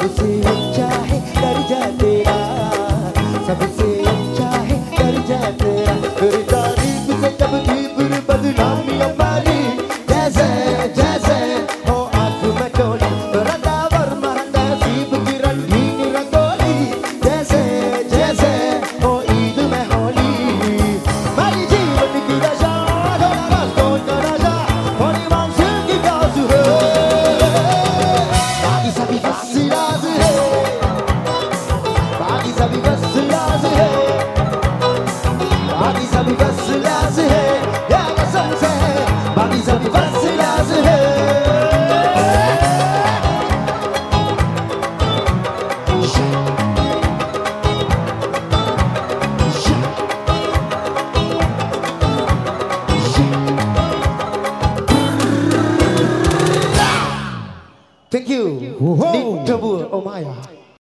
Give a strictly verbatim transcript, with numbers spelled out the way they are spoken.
सबसे अच्छा है दर्जा तेरा, सबसे अच्छा है दर्जा तेरा। तेरी तारीफ से जब भी बुरी बदनामी हमारी, जैसे जैसे हो आंख में टोली, रंगावर महंगा सीब की रंगीन रंगोली, जैसे जैसे हो ईद में होली। मेरी जीवन की दशा थोड़ा सोच कर नशा, थोड़ी मानसून की प्यास है, बाकी सभी बस राज है, बाकी सभी बस राज है, बाकी सभी बस राज है, या कसम से बाकी सभी बस राज है। Thank you. Whoa. Need trouble, oh my.